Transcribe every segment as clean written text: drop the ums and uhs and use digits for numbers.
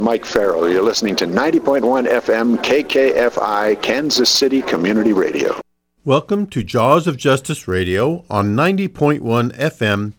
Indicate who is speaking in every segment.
Speaker 1: Mike Farrell. You're listening to 90.1 FM KKFI, Kansas City Community Radio.
Speaker 2: Welcome to Jaws of Justice Radio on 90.1 FM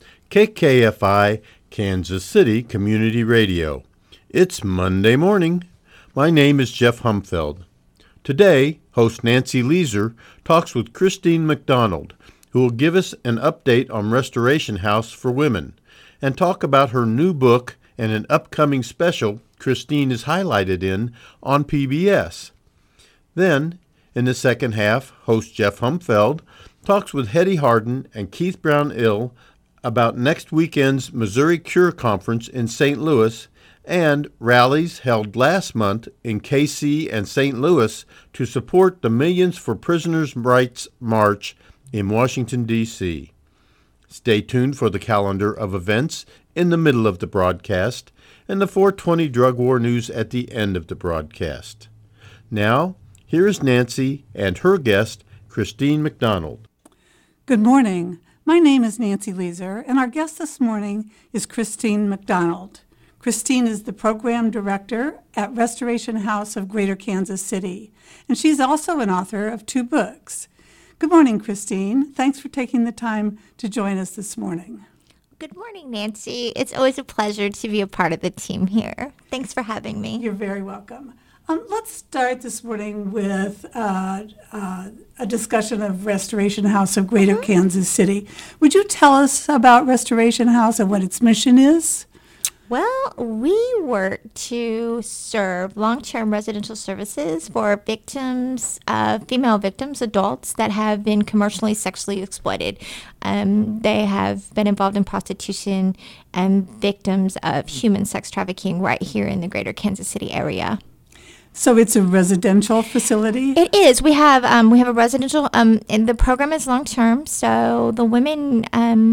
Speaker 2: KKFI, Kansas City Community Radio. It's Monday morning. My name is Jeff Humfeld. Today, host Nancy Leeser talks with Christine McDonald, who will give us an update on Restoration House for Women and talk about her new book and an upcoming special Christine is highlighted in on PBS. Then, in the second half, host Jeff Humfeld talks with Hetty Harden and Keith Brown-Ill about next weekend's Missouri Cure Conference in St. Louis and rallies held last month in KC and St. Louis to support the Millions for Prisoners' Rights March in Washington, D.C. Stay tuned for the calendar of events in the middle of the broadcast and the 420 drug war news at the end of the broadcast. Now, here is Nancy and her guest, Christine McDonald.
Speaker 3: Good morning. My name is Nancy Leeser, and our guest this morning is Christine McDonald. Christine is the program director at Restoration House of Greater Kansas City, and she's also an author of 2 books. Good morning, Christine. Thanks for taking the time to join us this morning.
Speaker 4: Good morning, Nancy. It's always a pleasure to be a part of the team here. Thanks for having me.
Speaker 3: You're very welcome. Let's start this morning with a discussion of Restoration House of Greater Kansas City. Would you tell us about Restoration House and what its mission is?
Speaker 4: Well, we work to serve long-term residential services for victims, female victims, adults that have been commercially sexually exploited. They have been involved in prostitution and victims of human sex trafficking right here in the Greater Kansas City area.
Speaker 3: So it's a residential facility?
Speaker 4: It is. We have a residential, and the program is long term. So the women,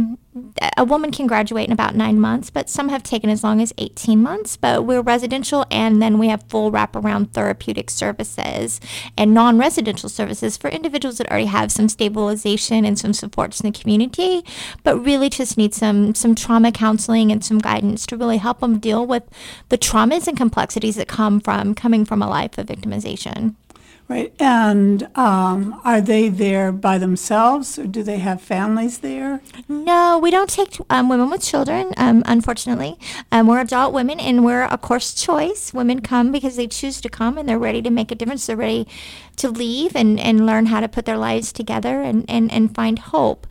Speaker 4: a woman can graduate in about 9 months, but some have taken as long as 18 months. But we're residential, and then we have full wraparound therapeutic services and non-residential services for individuals that already have some stabilization and some supports in the community, but really just need some trauma counseling and some guidance to really help them deal with the traumas and complexities that coming from a life of victimization.
Speaker 3: Right. And are they there by themselves, or do they have families there?
Speaker 4: No, we don't take women with children, unfortunately. We're adult women, and we're a course choice. Women come because they choose to come, and they're ready to make a difference. They're ready to leave and learn how to put their lives together and find hope.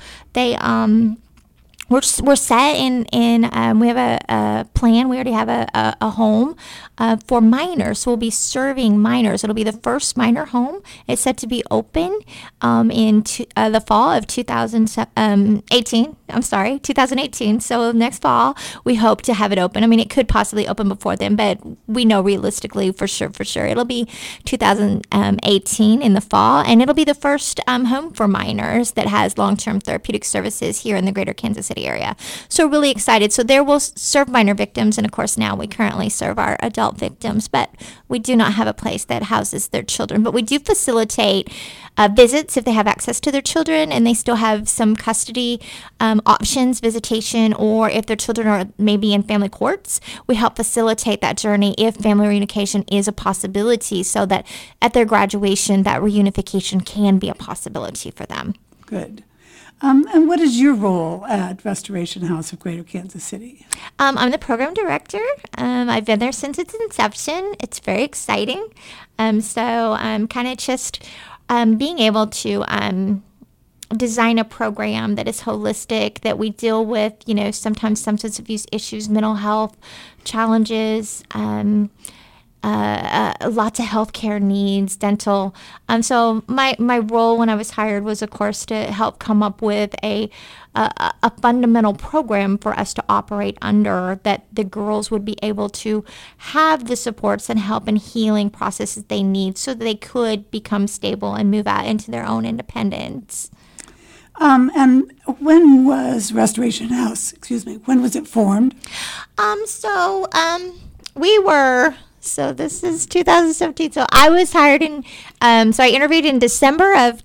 Speaker 4: We're set in we have a plan. We already have a home for minors. So we'll be serving minors. It'll be the first minor home. It's set to be open in the fall of 2018. So next fall, we hope to have it open. I mean, it could possibly open before then, but we know realistically for sure it'll be 2018 in the fall, and it'll be the first home for minors that has long-term therapeutic services here in the Greater Kansas City area. So really excited. So there we'll serve minor victims, and of course now we currently serve our adult victims, but we do not have a place that houses their children. But we do facilitate visits if they have access to their children and they still have some custody options, visitation, or if their children are maybe in family courts, we help facilitate that journey if family reunification is a possibility, so that at their graduation that reunification can be a possibility for them.
Speaker 3: Good. And what is your role at Restoration House of Greater Kansas City?
Speaker 4: I'm the program director. I've been there since its inception. It's very exciting. So I'm kind of just being able to design a program that is holistic, that we deal with, sometimes substance abuse issues, mental health challenges, lots of healthcare needs, dental. So my role when I was hired was, of course, to help come up with a fundamental program for us to operate under, that the girls would be able to have the supports and help and healing processes they need so that they could become stable and move out into their own independence.
Speaker 3: And when was Restoration House, when was it formed?
Speaker 4: So this is 2017. So I was hired so I interviewed in December of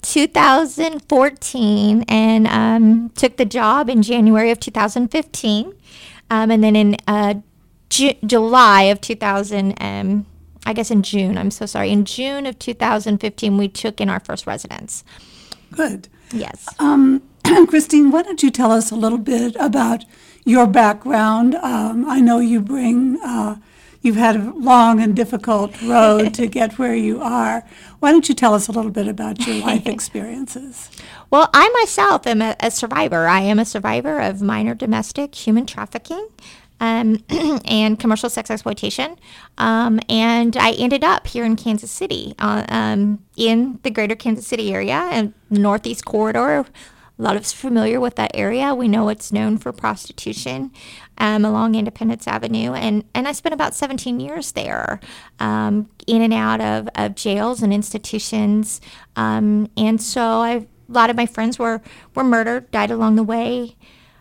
Speaker 4: 2014 and took the job in January of 2015. And then in July of 2000. I guess in June. I'm so sorry. In June of 2015, we took in our first residence.
Speaker 3: Good.
Speaker 4: Yes.
Speaker 3: Christine, why don't you tell us a little bit about your background? I know you've had a long and difficult road to get where you are. Why don't you tell us a little bit about your life experiences?
Speaker 4: Well, I myself am a survivor. I am a survivor of minor domestic human trafficking and commercial sex exploitation. And I ended up here in Kansas City, in the greater Kansas City area and the Northeast Corridor. A lot of us are familiar with that area. We know it's known for prostitution along Independence Avenue. And I spent about 17 years there, in and out of jails and institutions. And so a lot of my friends were murdered, died along the way.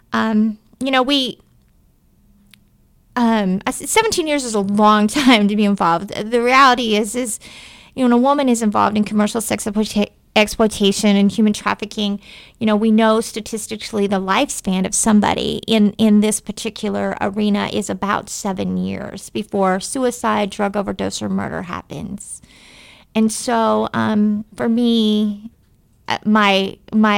Speaker 4: 17 years is a long time to be involved. The reality is when a woman is involved in commercial sex exploitation and human trafficking, we know statistically the lifespan of somebody in this particular arena is about 7 years before suicide, drug overdose, or murder happens. And so for me, my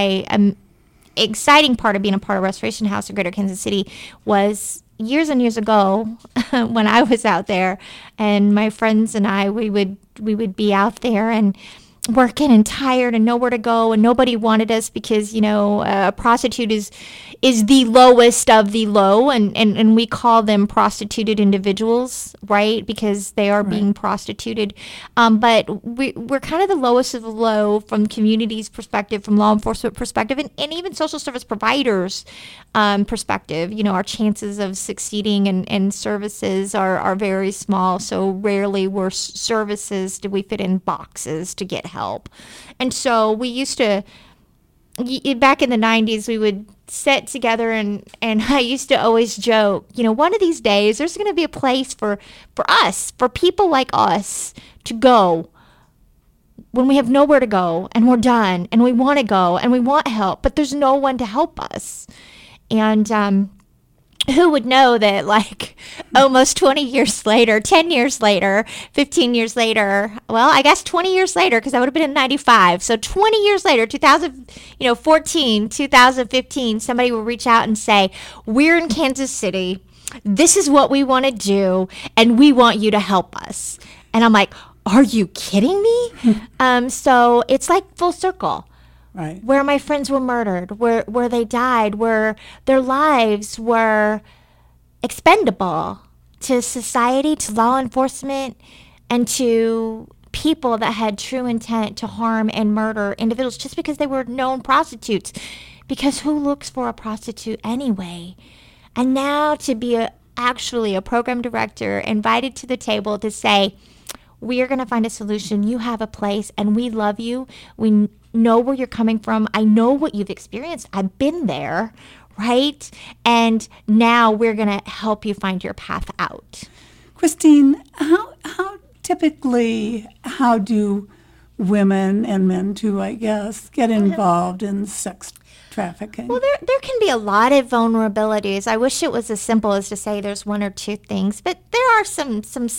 Speaker 4: exciting part of being a part of Restoration House in Greater Kansas City was years and years ago when I was out there, and my friends and I, we would be out there and working and tired and nowhere to go, and nobody wanted us because a prostitute is the lowest of the low, and we call them prostituted individuals, right, because they are being prostituted, but we're kind of the lowest of the low from community's perspective, from law enforcement perspective, and even social service providers perspective. Our chances of succeeding in services are very small, so rarely were services do we fit in boxes to get help. And so we used to, back in the 90s, we would sit together and I used to always joke, one of these days there's going to be a place for us, for people like us to go when we have nowhere to go and we're done and we want to go and we want help, but there's no one to help us. And who would know that, like, almost 20 years later, 10 years later, 15 years later, well, I guess 20 years later, because I would have been in 95. So 20 years later, 2014, 2015, somebody will reach out and say, we're in Kansas City. This is what we want to do, and we want you to help us. And I'm like, are you kidding me? So it's like full circle.
Speaker 3: Right.
Speaker 4: Where my friends were murdered, where they died, where their lives were expendable to society, to law enforcement, and to people that had true intent to harm and murder individuals just because they were known prostitutes. Because who looks for a prostitute anyway? And now to be actually a program director invited to the table to say, we are going to find a solution. You have a place, and we love you. We know where you're coming from. I know what you've experienced. I've been there, right? And now we're going to help you find your path out.
Speaker 3: Christine, how typically, how do women and men too, I guess, get involved in sex trafficking?
Speaker 4: Well, there can be a lot of vulnerabilities. I wish it was as simple as to say there's one or two things, but there are some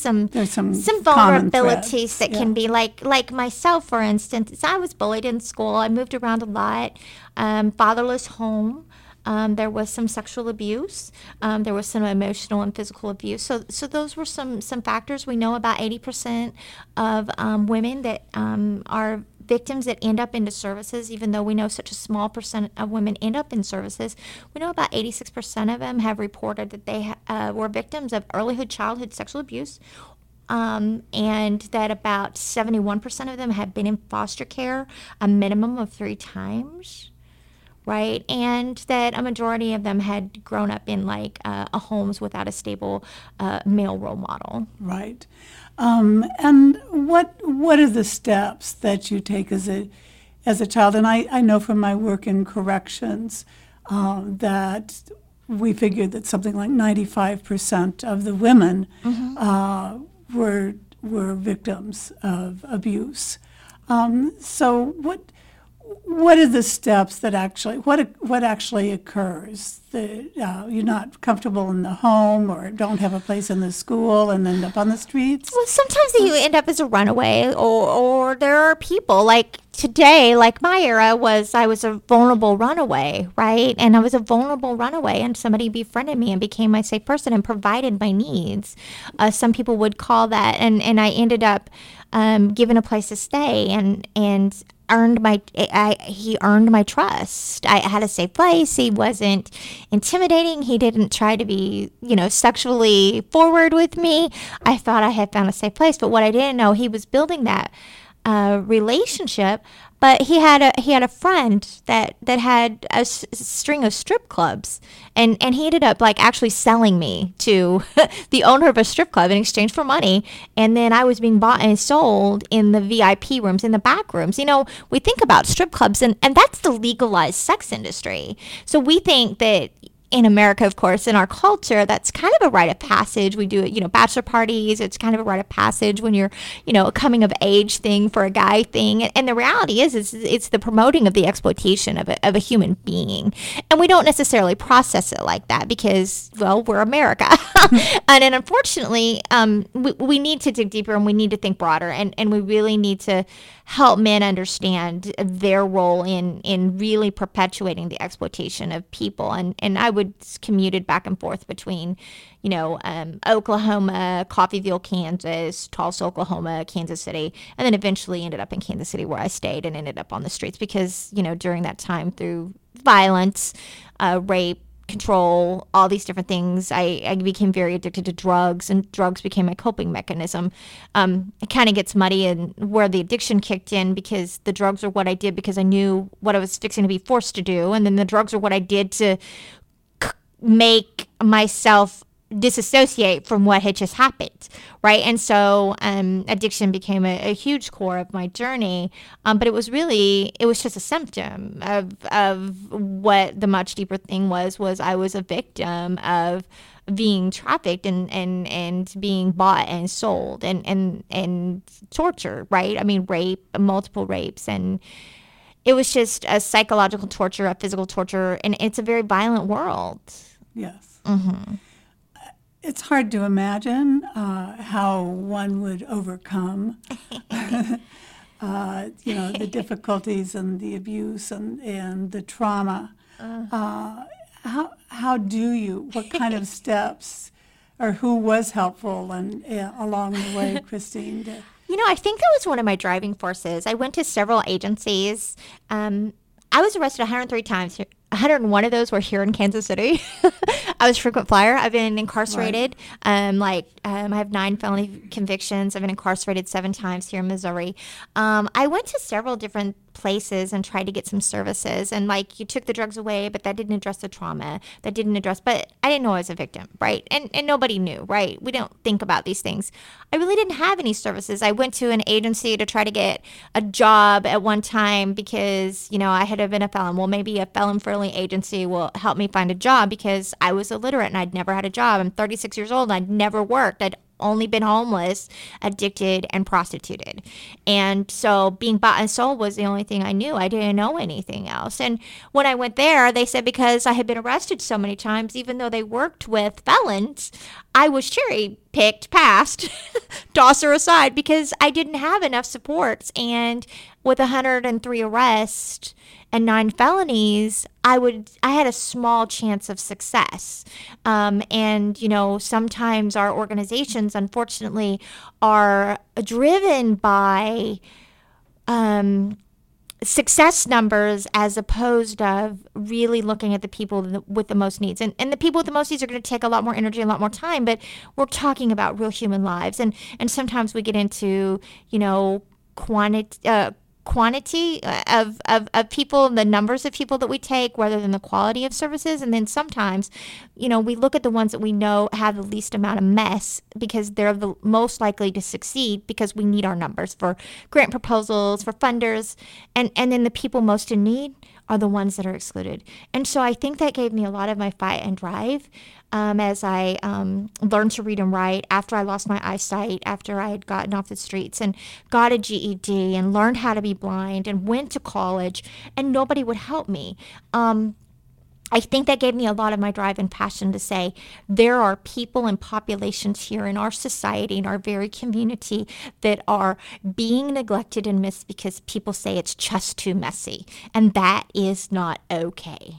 Speaker 4: vulnerabilities that can be like myself, for instance. I was bullied in school. I moved around a lot. Fatherless home. There was some sexual abuse. There was some emotional and physical abuse. So those were some factors. We know about 80% of women that are victims that end up into services, even though we know such a small percent of women end up in services. We know about 86% of them have reported that they were victims of earlyhood childhood sexual abuse, and that about 71% of them have been in foster care a minimum of 3 times. Right, and that a majority of them had grown up in a homes without a stable male role model.
Speaker 3: Right, and what are the steps that you take as a child? And I know from my work in corrections that we figured that something like 95% of the women were victims of abuse. So what are the steps that actually, what actually occurs? You're not comfortable in the home or don't have a place in the school and end up on the streets?
Speaker 4: Well, sometimes you end up as a runaway, or there are people like today, like my era I was a vulnerable runaway, right? And I was a vulnerable runaway, and somebody befriended me and became my safe person and provided my needs. Some people would call that, and I ended up given a place to stay, and he earned my trust. I had a safe place. He wasn't intimidating. He didn't try to be, sexually forward with me. I thought I had found a safe place, but what I didn't know, he was building that relationship. But he had a friend that had a string of strip clubs, and he ended up like actually selling me to the owner of a strip club in exchange for money. And then I was being bought and sold in the VIP rooms, in the back rooms. We think about strip clubs, and that's the legalized sex industry. So we think that in America, of course, in our culture, that's kind of a rite of passage. We do it, bachelor parties. It's kind of a rite of passage when you're, a coming of age thing for a guy thing. And the reality is it's the promoting of the exploitation of a human being. And we don't necessarily process it like that because, well, we're America. And unfortunately, we need to dig deeper, and we need to think broader. And we really need to help men understand their role in really perpetuating the exploitation of people. And I would commuted back and forth between, Oklahoma, Coffeyville, Kansas, Tulsa, Oklahoma, Kansas City, and then eventually ended up in Kansas City, where I stayed and ended up on the streets because, during that time, through violence, rape, control, all these different things, I became very addicted to drugs, and drugs became my coping mechanism. It kind of gets muddy and where the addiction kicked in, because the drugs are what I did because I knew what I was fixing to be forced to do, and then the drugs are what I did to make myself disassociate from what had just happened, right? And so addiction became a huge core of my journey, but it was just a symptom of what the much deeper thing was I was a victim of being trafficked and being bought and sold and torture, right? I mean, multiple rapes, and it was just a psychological torture, a physical torture, and it's a very violent world.
Speaker 3: Yes.
Speaker 4: Mm-hmm.
Speaker 3: It's hard to imagine how one would overcome, the difficulties and the abuse and the trauma. How do you? What kind of steps, or who was helpful and along the way, Christine?
Speaker 4: I think that was one of my driving forces. I went to several agencies. I was arrested 103 times. 101 of those were here in Kansas City. I was a frequent flyer. I've been incarcerated. Right. I have 9 felony convictions. I've been incarcerated 7 times here in Missouri. I went to several different places and tried to get some services, and you took the drugs away, but that didn't address the trauma. But I didn't know I was a victim, right? And nobody knew, right? We don't think about these things. I really didn't have any services. I went to an agency to try to get a job at one time because, I had been a felon. Well, maybe a felon-friendly agency will help me find a job because I was illiterate and I'd never had a job. I'm 36 years old and I'd never worked. I'd only been homeless, addicted, and prostituted. And so being bought and sold was the only thing I knew. I didn't know anything else. And when I went there, they said because I had been arrested so many times, even though they worked with felons, I was cherry-picked past, toss her aside, because I didn't have enough supports. And with 103 arrests and 9 felonies, I had a small chance of success. And sometimes our organizations, unfortunately, are driven by success numbers as opposed of really looking at the people with the most needs. And the people with the most needs are going to take a lot more energy, a lot more time, but we're talking about real human lives. And sometimes we get into, quantity of people, the numbers of people that we take, rather than the quality of services. And then sometimes, we look at the ones that we know have the least amount of mess because they're the most likely to succeed because we need our numbers for grant proposals, for funders. And then the people most in need are the ones that are excluded. And so I think that gave me a lot of my fight and drive as I learned to read and write after I lost my eyesight, after I had gotten off the streets and got a GED and learned how to be blind and went to college, and nobody would help me. I think that gave me a lot of my drive and passion to say there are people and populations here in our society, in our very community, that are being neglected and missed because people say it's just too messy. And that is not okay.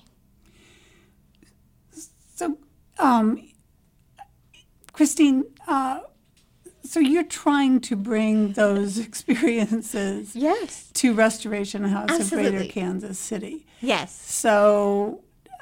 Speaker 3: So, Christine, so you're trying to bring those experiences
Speaker 4: Yes.
Speaker 3: to Restoration House of
Speaker 4: Absolutely.
Speaker 3: Greater Kansas City.
Speaker 4: Yes.
Speaker 3: So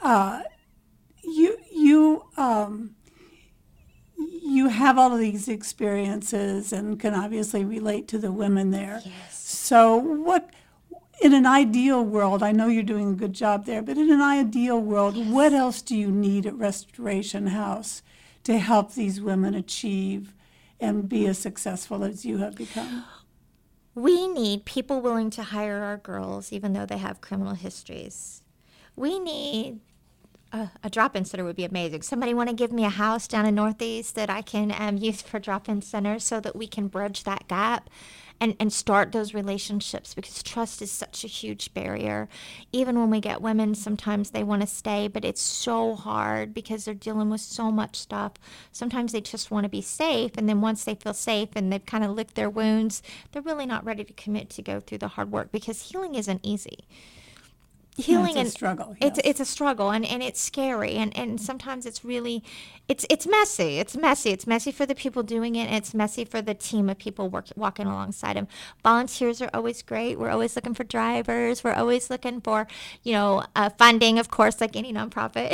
Speaker 3: you have all of these experiences and can obviously relate to the women there.
Speaker 4: Yes.
Speaker 3: So what, in an ideal world, I know you're doing a good job there, but in an ideal world, what else do you need at Restoration House to help these women achieve and be as successful as you have become?
Speaker 4: We need people willing to hire our girls, even though they have criminal histories. We need a drop-in center would be amazing. Somebody want to give me a house down in Northeast that I can use for drop-in centers so that we can bridge that gap and start those relationships, because trust is such a huge barrier. Even when we get women, sometimes they want to stay, but it's so hard because they're dealing with so much stuff. Sometimes they just want to be safe, and then once they feel safe and they've kind of licked their wounds, they're really not ready to commit to go through the hard work, because healing isn't easy. Healing
Speaker 3: It's a
Speaker 4: and
Speaker 3: struggle. Yes.
Speaker 4: it's a struggle, and it's scary, and sometimes it's really it's messy. It's messy for the people doing it, and it's messy for the team of people walking alongside them. Volunteers are always great. We're always looking for drivers. We're always looking for funding, of course, like any nonprofit.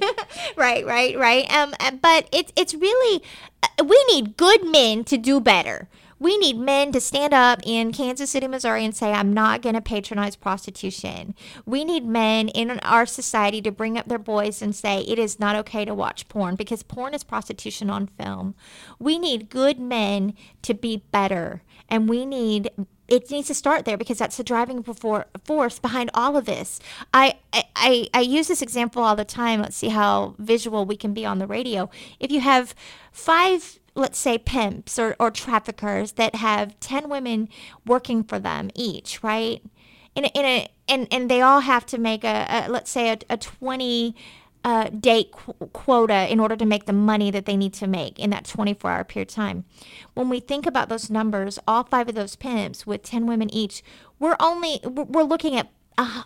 Speaker 4: Right. But it's really we need good men to do better. We need men to stand up in Kansas City, Missouri and say, I'm not going to patronize prostitution. We need men in our society to bring up their boys and say, it is not okay to watch porn, because porn is prostitution on film. We need good men to be better. And it needs to start there, because that's the driving force behind all of this. I use this example all the time. Let's see how visual we can be on the radio. If you have 5, let's say, pimps or traffickers that have 10 women working for them each, right? And they all have to make let's say a 20 date quota in order to make the money that they need to make in that 24-hour period of time. When we think about those numbers, all 5 of those pimps with 10 women each, we're looking at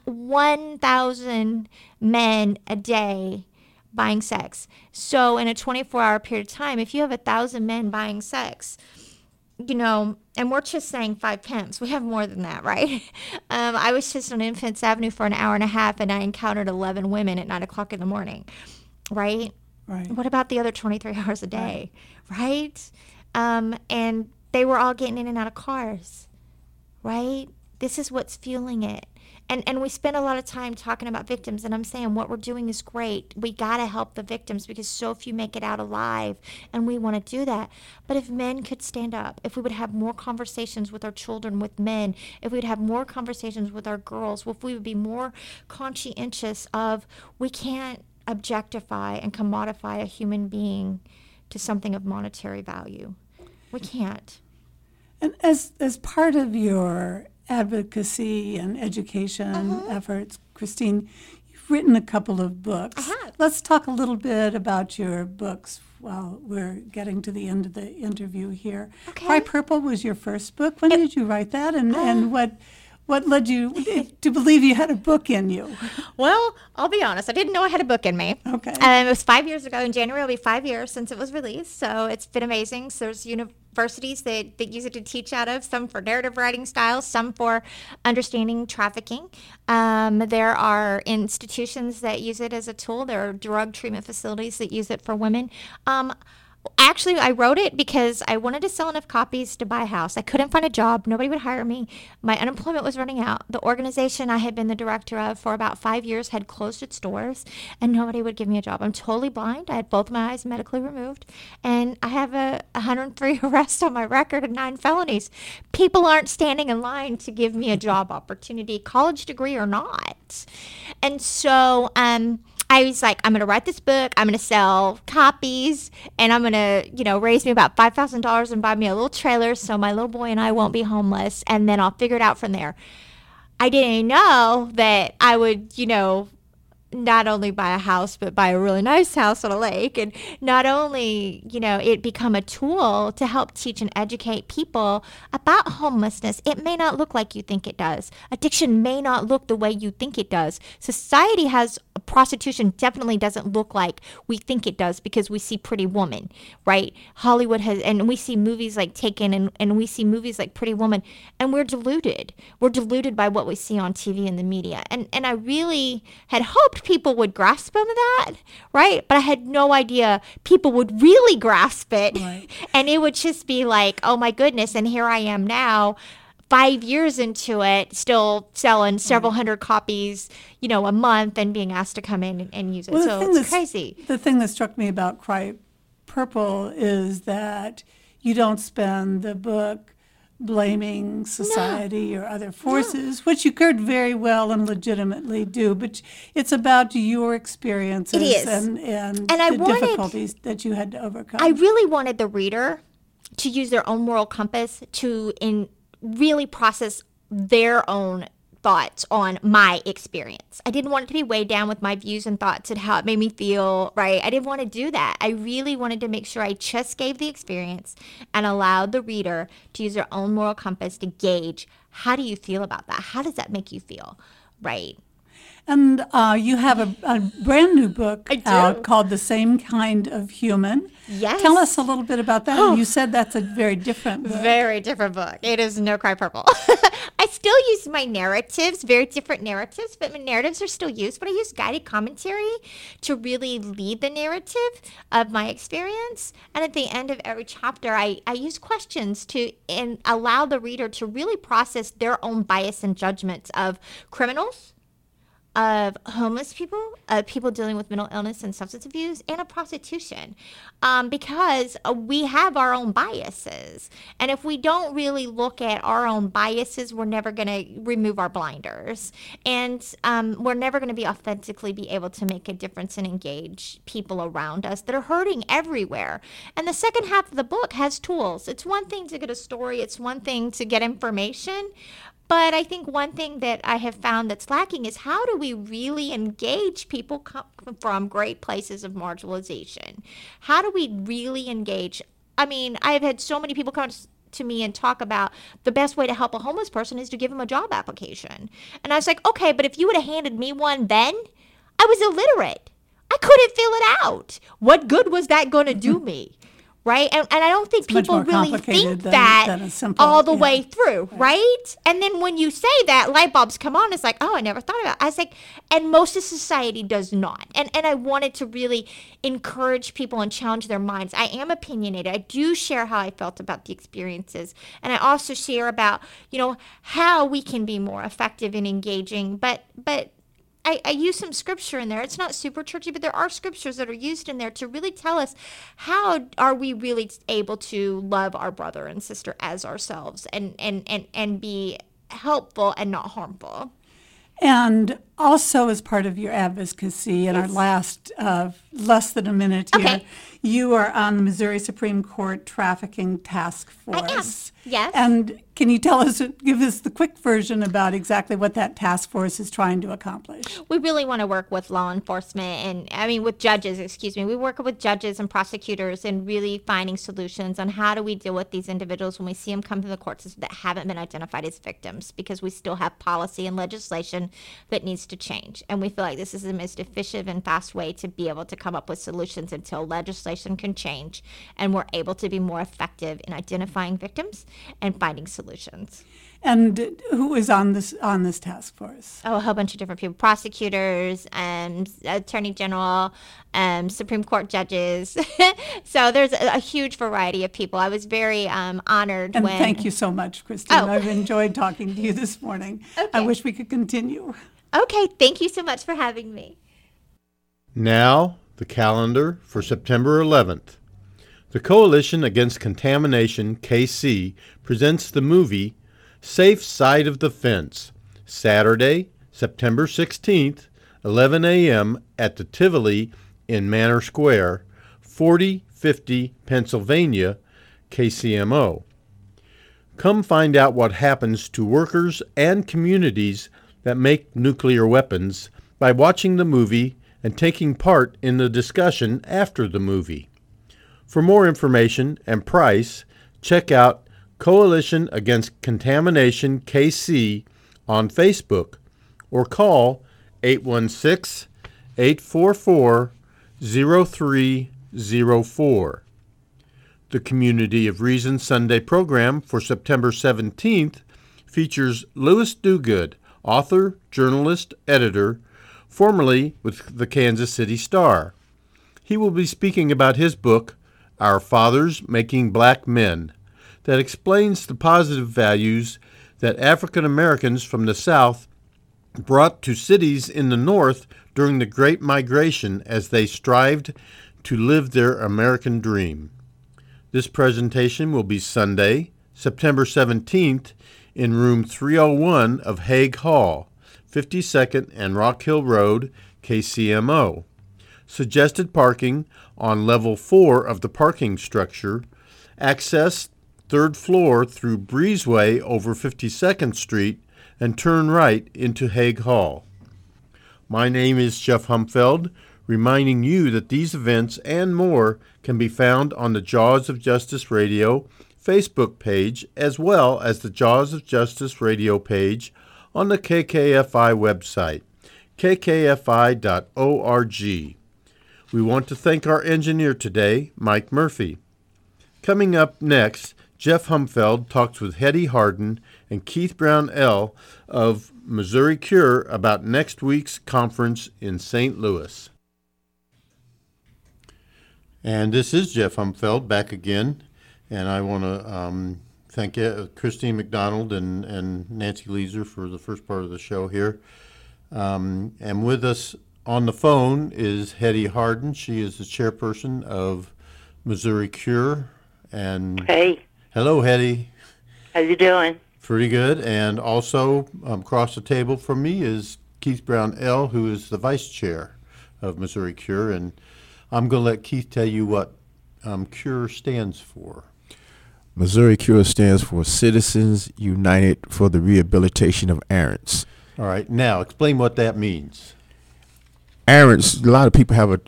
Speaker 4: 1,000 men a day buying sex. So in a 24-hour period of time, if you have 1,000 men buying sex, and we're just saying 5 pimps, we have more than that, right? I was just on Infants Avenue for an hour and a half, and I encountered 11 women at 9 o'clock in the morning, right?
Speaker 3: Right.
Speaker 4: What about the other 23 hours a day, right? And they were all getting in and out of cars, right? This is what's fueling it. And we spend a lot of time talking about victims, and I'm saying what we're doing is great. We got to help the victims, because so few make it out alive, and we want to do that. But if men could stand up, if we would have more conversations with our children, with men, if we would have more conversations with our girls, if we would be more conscientious of, we can't objectify and commodify a human being to something of monetary value. We can't.
Speaker 3: And as part of your advocacy and education efforts, Christine, you've written a couple of books.
Speaker 4: I have.
Speaker 3: Let's talk a little bit about your books while we're getting to the end of the interview here.
Speaker 4: Okay.
Speaker 3: Cry Purple was your first book. When did you write that, and what led you to believe you had a book in you?
Speaker 4: Well, I'll be honest. I didn't know I had a book in me.
Speaker 3: Okay.
Speaker 4: It was 5 years ago. In January, it'll be 5 years since it was released. So it's been amazing. So there's universities that use it to teach out of, some for narrative writing styles, some for understanding trafficking. There are institutions that use it as a tool. There are drug treatment facilities that use it for women. Actually, I wrote it because I wanted to sell enough copies to buy a house. I couldn't find a job. Nobody would hire me. My unemployment was running out. The organization I had been the director of for about 5 years had closed its doors, and nobody would give me a job. I'm totally blind. I had both my eyes medically removed, and I have a 103 arrests on my record and 9 felonies. People aren't standing in line to give me a job opportunity, college degree or not. And so, I was like, I'm going to write this book. I'm going to sell copies, and I'm going to, raise me about $5,000 and buy me a little trailer so my little boy and I won't be homeless, and then I'll figure it out from there. I didn't know that I would, not only buy a house, but buy a really nice house on a lake, and not only, it become a tool to help teach and educate people about homelessness. It may not look like you think it does. Addiction may not look the way you think it does. Society has prostitution definitely doesn't look like we think it does because we see Pretty Woman, right? Hollywood has, and we see movies like Taken, and we see movies like Pretty Woman, and we're deluded. We're deluded by what we see on TV and the media. And I really had hoped people would grasp some of that, right? But I had no idea people would really grasp it.
Speaker 3: Right.
Speaker 4: And it would just be like, oh my goodness, and here I am now, 5 years into it, still selling several hundred copies, a month, and being asked to come in and use it.
Speaker 3: Well,
Speaker 4: so it's crazy.
Speaker 3: The thing that struck me about Cry Purple is that you don't spend the book blaming society or other forces, which you could very well and legitimately do, but it's about your experiences
Speaker 4: It is.
Speaker 3: and the difficulties that you had to overcome.
Speaker 4: I really wanted the reader to use their own moral compass to really process their own thoughts on my experience. I didn't want it to be weighed down with my views and thoughts and how it made me feel, right? I didn't want to do that. I really wanted to make sure I just gave the experience and allowed the reader to use their own moral compass to gauge, how do you feel about that? How does that make you feel, right?
Speaker 3: And you have a brand new book
Speaker 4: I do.
Speaker 3: out called The Same Kind of Human.
Speaker 4: Yes.
Speaker 3: Tell us a little bit about that. You said that's a very different book.
Speaker 4: Very different book. It is no Cry Purple. I still use my narratives, very different narratives, but my narratives are still used. But I use guided commentary to really lead the narrative of my experience. And at the end of every chapter, I use questions and allow the reader to really process their own bias and judgments of criminals, of homeless people, of people dealing with mental illness and substance abuse, and of prostitution, because we have our own biases. And if we don't really look at our own biases, we're never going to remove our blinders. And we're never going to be authentically be able to make a difference and engage people around us that are hurting everywhere. And the second half of the book has tools. It's one thing to get a story. It's one thing to get information. But I think one thing that I have found that's lacking is how do we really engage people from great places of marginalization? How do we really engage? I mean, I've had so many people come to me and talk about the best way to help a homeless person is to give them a job application. And I was like, okay, but if you would have handed me one then, I was illiterate. I couldn't fill it out. What good was that going to do me? Right? And I don't think people really think that all the way through, right? And then when you say that, light bulbs come on. It's like, oh, I never thought about it. I was like, and most of society does not. And I wanted to really encourage people and challenge their minds. I am opinionated. I do share how I felt about the experiences. And I also share about, how we can be more effective in engaging. But I use some scripture in there. It's not super churchy, but there are scriptures that are used in there to really tell us how are we really able to love our brother and sister as ourselves and be helpful and not harmful.
Speaker 3: And also as part of your advocacy in our last less than a minute here, you are on the Missouri Supreme Court Trafficking Task Force.
Speaker 4: I am. Yes.
Speaker 3: And can you give us the quick version about exactly what that task force is trying to accomplish?
Speaker 4: We really want to work with law enforcement with judges, We work with judges and prosecutors and really finding solutions on how do we deal with these individuals when we see them come to the courts that haven't been identified as victims, because we still have policy and legislation that needs to change. And we feel like this is the most efficient and fast way to be able to come up with solutions until legislation legislation can change, and we're able to be more effective in identifying victims and finding solutions.
Speaker 3: And who is on this task force?
Speaker 4: Oh, a whole bunch of different people: prosecutors, attorney general, Supreme Court judges. So there's a huge variety of people. I was very honored.
Speaker 3: And
Speaker 4: when...
Speaker 3: thank you so much, Christine.
Speaker 4: Oh.
Speaker 3: I've enjoyed talking to you this morning.
Speaker 4: Okay.
Speaker 3: I wish we could continue.
Speaker 4: Okay, thank you so much for having me.
Speaker 2: Now, the calendar for September 11th. The Coalition Against Contamination, KC, presents the movie Safe Side of the Fence, Saturday, September 16th, 11 a.m. at the Tivoli in Manor Square, 4050 Pennsylvania, KCMO. Come find out what happens to workers and communities that make nuclear weapons by watching the movie and taking part in the discussion after the movie. For more information and price, check out Coalition Against Contamination KC on Facebook or call 816-844-0304. The Community of Reason Sunday program for September 17th features Louis Duguid, author, journalist, editor, formerly with the Kansas City Star. He will be speaking about his book, Our Fathers Making Black Men, that explains the positive values that African Americans from the South brought to cities in the North during the Great Migration as they strived to live their American dream. This presentation will be Sunday, September 17th, in room 301 of Haig Hall, 52nd and Rock Hill Road, KCMO. Suggested parking on level 4 of the parking structure. Access third floor through Breezeway over 52nd Street and turn right into Haig Hall. My name is Jeff Humfeld, reminding you that these events and more can be found on the Jaws of Justice Radio Facebook page as well as the Jaws of Justice Radio page on the KKFI website, kkfi.org. We want to thank our engineer today, Mike Murphy. Coming up next, Jeff Humfeld talks with Hetty Harden and Keith Brownell of Missouri Cure about next week's conference in St. Louis. And this is Jeff Humfeld back again, and I want to thank Christine McDonald and Nancy Leeser for the first part of the show here. And with us on the phone is Hetty Harden. She is the chairperson of Missouri Cure. And
Speaker 5: hey.
Speaker 2: Hello, Hetty.
Speaker 5: How you doing?
Speaker 2: Pretty good. And also across the table from me is Keith Brownell, who is the vice chair of Missouri Cure. And I'm going to let Keith tell you what CURE stands for.
Speaker 6: Missouri Cure stands for Citizens United for the Rehabilitation of Errants.
Speaker 2: All right. Now, explain what that means.
Speaker 6: Errants, a lot of people have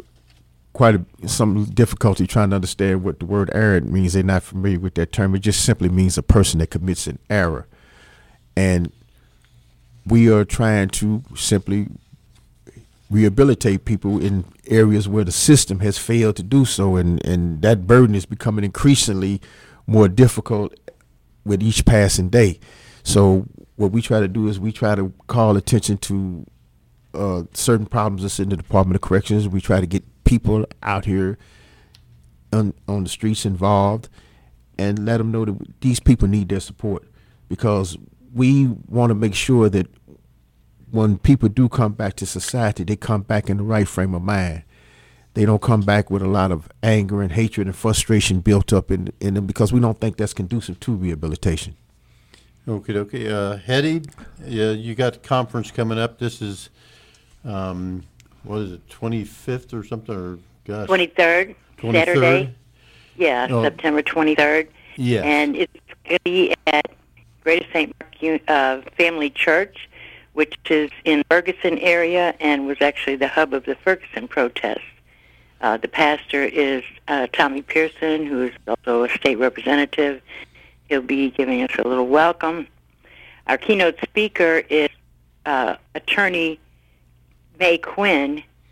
Speaker 6: some difficulty trying to understand what the word errant means. They're not familiar with that term. It just simply means a person that commits an error. And we are trying to simply rehabilitate people in areas where the system has failed to do so. And that burden is becoming increasingly more difficult with each passing day. So what we try to do is we try to call attention to certain problems that's in the Department of Corrections. We try to get people out here on the streets involved and let them know that these people need their support, because we want to make sure that when people do come back to society, they come back in the right frame of mind. They don't come back with a lot of anger and hatred and frustration built up in them, because we don't think that's conducive to rehabilitation.
Speaker 2: Okay. Hetty, you got the conference coming up. This is, what is it, 25th or something? Or gosh,
Speaker 5: 23rd, Saturday. Yeah,
Speaker 2: Oh.
Speaker 5: September 23rd.
Speaker 2: Yes.
Speaker 5: And it's going to be at Greater St. Mark Family Church, which is in Ferguson area and was actually the hub of the Ferguson protest. The pastor is Tommy Pearson, who is also a state representative. He'll be giving us a little welcome. Our keynote speaker is attorney May Quinn,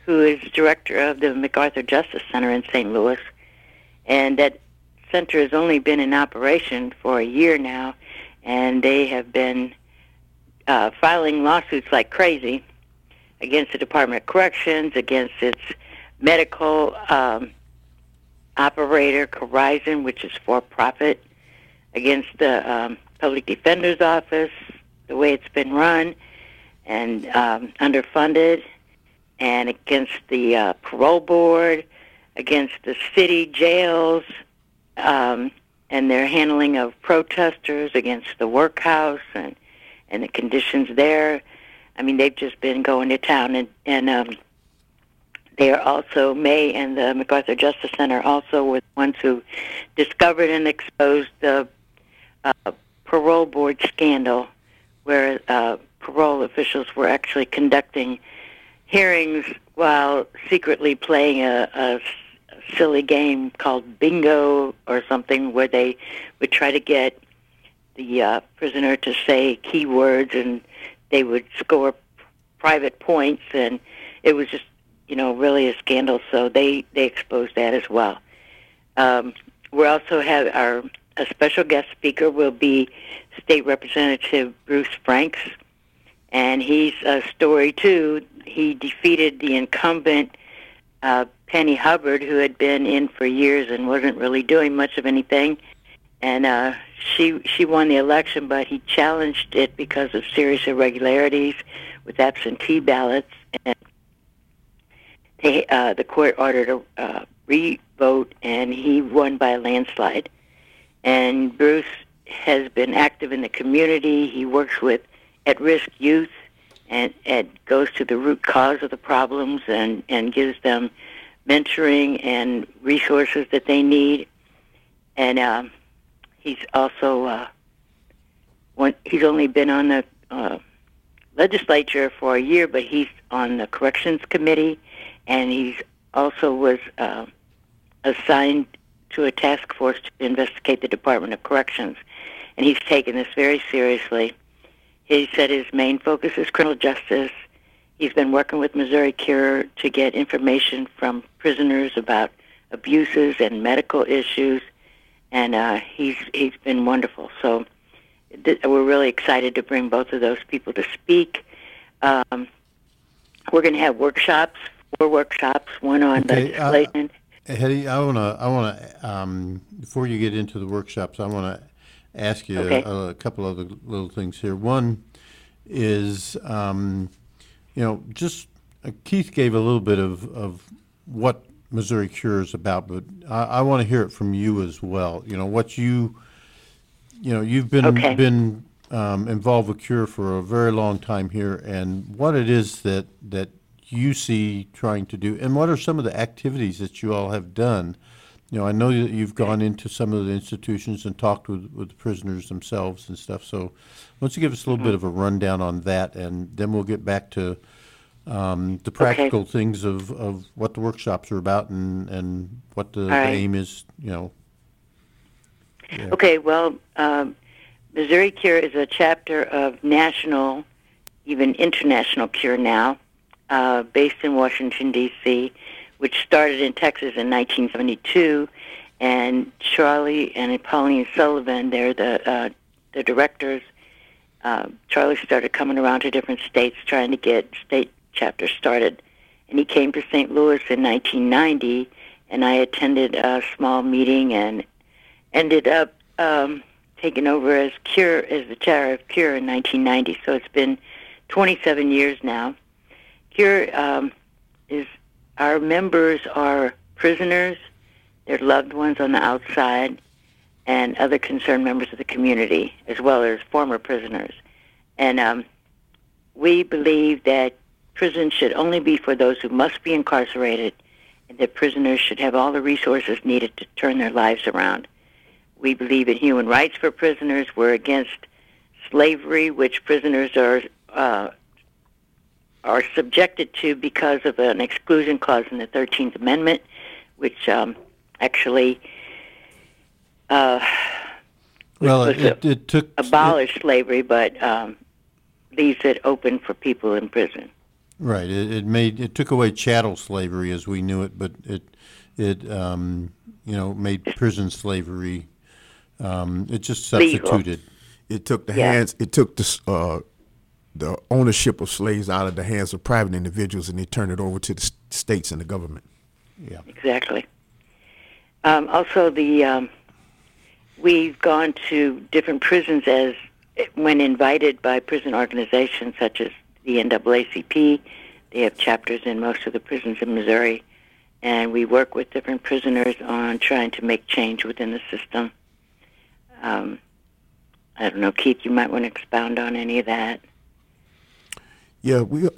Speaker 5: who is director of the MacArthur Justice Center in St. Louis. And that center has only been in operation for a year now, and they have been filing lawsuits like crazy against the Department of Corrections, against its medical operator, Corizon, which is for-profit, against the Public Defender's Office, the way it's been run, and underfunded, and against the parole board, against the city jails, and their handling of protesters, against the workhouse and the conditions there. I mean, they've just been going to town, and they are also, May and the MacArthur Justice Center also were the ones who discovered and exposed the parole board scandal, where parole officials were actually conducting hearings while secretly playing a silly game called bingo or something, where they would try to get the prisoner to say keywords, and they would score private points, and it was just, really a scandal. So they exposed that as well. We also have a special guest speaker will be State Representative Bruce Franks, and he's a story too. He defeated the incumbent Penny Hubbard, who had been in for years and wasn't really doing much of anything. And she won the election, but he challenged it because of serious irregularities with absentee ballots. And the court ordered a re-vote, and he won by a landslide. And Bruce has been active in the community. He works with at-risk youth and goes to the root cause of the problems and gives them mentoring and resources that they need. And he's also he's only been on the legislature for a year, but he's on the corrections committee, and he's also was assigned to a task force to investigate the Department of Corrections, and he's taken this very seriously. He said his main focus is criminal justice. He's been working with Missouri Cure to get information from prisoners about abuses and medical issues, and he's been wonderful. So we're really excited to bring both of those people to speak. We're going to have workshops, 4 workshops, one on legislation.
Speaker 2: Hetty, I wanna before you get into the workshops, I wanna ask you a couple of little things here. One is, just Keith gave a little bit of what Missouri Cure is about, but I want to hear it from you as well. What you've been involved with Cure for a very long time here, and what it is that you see trying to do, and what are some of the activities that you all have done? I know that you've gone into some of the institutions and talked with the prisoners themselves and stuff. So why don't you give us a little bit of a rundown on that, and then we'll get back to the practical things of what the workshops are about and what the aim is, Yeah.
Speaker 5: Okay, well, Missouri Cure is a chapter of national, even international Cure now, based in Washington, D.C., which started in Texas in 1972. And Charlie and Pauline Sullivan, they're the directors. Charlie started coming around to different states trying to get state chapters started. And he came to St. Louis in 1990, and I attended a small meeting and ended up taking over as the chair of Cure in 1990. So it's been 27 years now. Cure is, our members are prisoners, their loved ones on the outside, and other concerned members of the community, as well as former prisoners. And we believe that prison should only be for those who must be incarcerated, and that prisoners should have all the resources needed to turn their lives around. We believe in human rights for prisoners. We're against slavery, which prisoners are subjected to because of an exclusion clause in the 13th Amendment, which actually
Speaker 2: it took
Speaker 5: abolish slavery, but leaves it open for people in prison.
Speaker 2: Right. It took away chattel slavery as we knew it, but it made prison slavery. It just substituted.
Speaker 6: It took the
Speaker 5: Yeah.
Speaker 6: hands. It took the ownership of slaves out of the hands of private individuals, and they turned it over to the states and the government.
Speaker 2: Yeah.
Speaker 5: Exactly. Also, we've gone to different prisons when invited by prison organizations such as the NAACP. They have chapters in most of the prisons in Missouri, and we work with different prisoners on trying to make change within the system. I don't know, Keith, you might want to expound on any of that.
Speaker 6: Yeah, we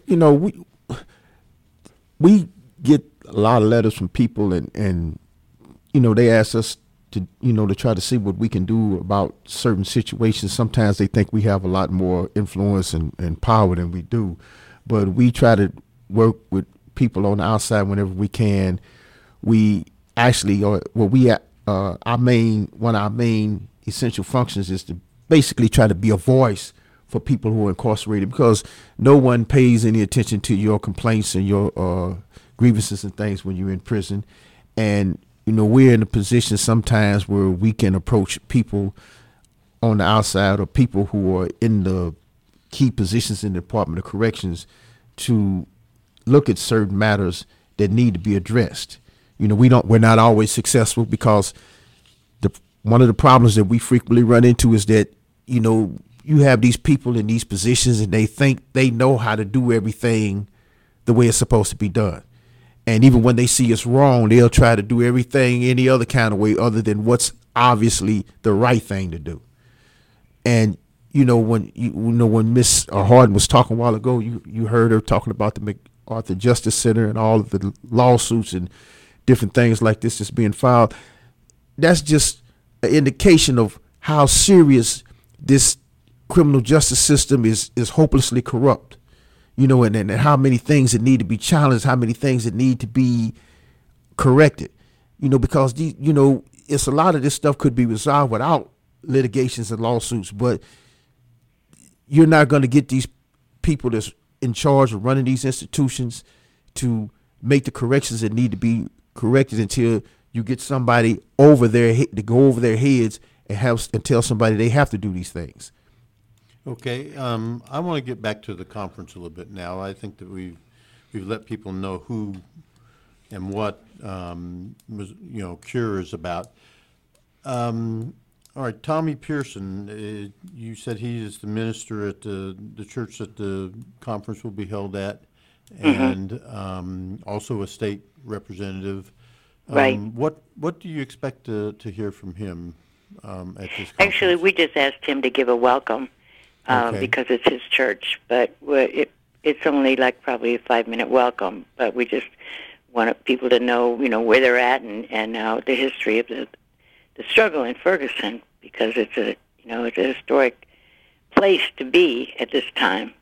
Speaker 6: get a lot of letters from people, and they ask us to try to see what we can do about certain situations. Sometimes they think we have a lot more influence and power than we do, but we try to work with people on the outside whenever we can. We actually, one of our main essential functions is to basically try to be a voice for people who are incarcerated, because no one pays any attention to your complaints and your grievances and things when you're in prison. And we're in a position sometimes where we can approach people on the outside or people who are in the key positions in the Department of Corrections to look at certain matters that need to be addressed. We're not always successful, because one of the problems that we frequently run into is that, you have these people in these positions and they think they know how to do everything the way it's supposed to be done. And even when they see us wrong, they'll try to do everything any other kind of way other than what's obviously the right thing to do. And when Miss Harden was talking a while ago, you heard her talking about the MacArthur Justice Center and all of the lawsuits and different things like this that's being filed. That's just an indication of how serious this criminal justice system is hopelessly corrupt. And how many things that need to be challenged, how many things that need to be corrected, because it's a lot of this stuff could be resolved without litigations and lawsuits, but you're not going to get these people that's in charge of running these institutions to make the corrections that need to be corrected until you get somebody over there to go over their heads and tell somebody they have to do these things.
Speaker 2: Okay, I want to get back to the conference a little bit now. I think that we've let people know who and what CURE is about. All right, Tommy Pearson, you said he is the minister at the church that the conference will be held at, and also a state representative.
Speaker 5: Right.
Speaker 2: What do you expect to hear from him at this conference?
Speaker 5: Actually, we just asked him to give a welcome.
Speaker 2: Okay.
Speaker 5: Because it's his church, but it's only like probably a 5-minute welcome. But we just want people to know, where they're at and the history of the struggle in Ferguson, because it's a historic place to be at this time.